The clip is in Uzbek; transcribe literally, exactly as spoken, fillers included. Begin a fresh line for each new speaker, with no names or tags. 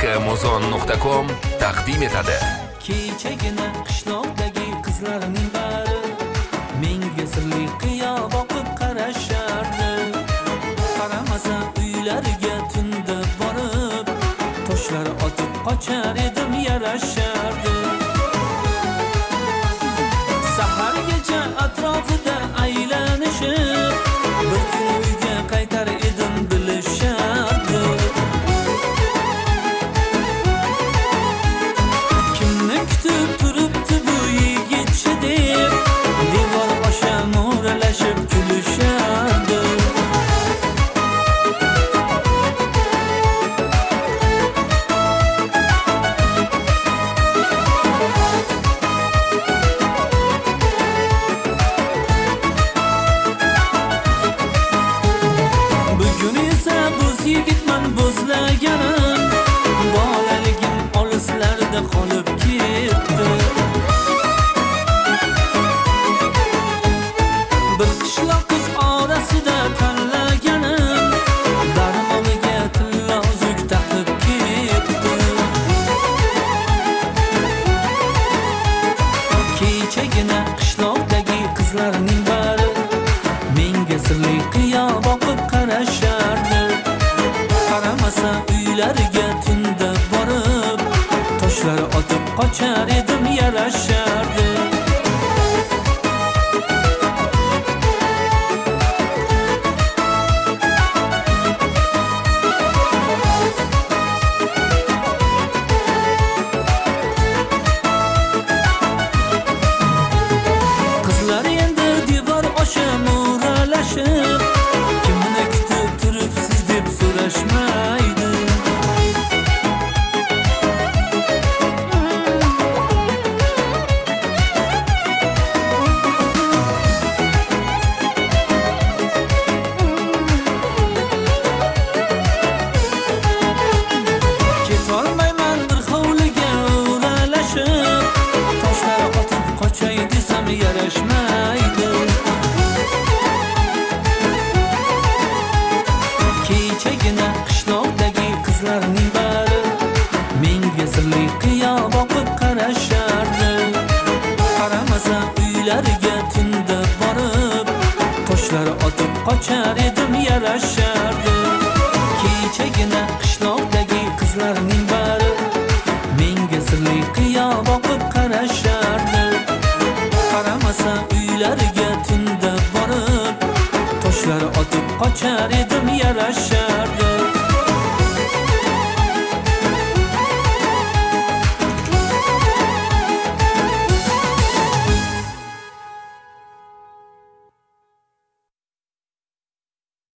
amazon nuqta com taqdim etadi.
Kechagina qishloqdagi qizlarning bari menga sirli qiyo boqib qarashardi. Qaramasa uylariga tunda borib, toshlar otib qochar edim, yarashardi. Sahargacha atrofida aylanishib, bir kun uyga qaytar edim, bilishardi. Kimni kutib turibdi bu yigitcha deb, devor osha mo'ralashib kulishardi. Bugun esa bo'z yigitman, bo'zlaganim, bolaligim olislarda qolib ketdi. Bir qishloq qiz orasida tanlaganim, darmoniga tilla uzuk taqib ketdi. Kechagina qishloqdagi qizlarning bari menga sirli qiyo boqib qarashardi. Qaramasa uylariga tunda borib, toshlar otib qochar edim, yarashardi. Qizlar endi devor osha mo'ralashib, kimni kutib turibsiz deb so'rashmaydi. Ketolmayman bir hovliga o'ralashib, toshlar otib qochay desam yarashmaydi. Kechagina qishloqdagi qizlarning bari menga sirli qiyo boqib qarashardi. Qaramasa uylariga tunda borib, toshlar otib qochar edim, yarashardi. Kechagina qishloqdagi qizlarning bari menga sirli qiyo boqib qarashardi. Qaramasa uylariga tunda borib, toshlar otib qochar edim, yarashardi.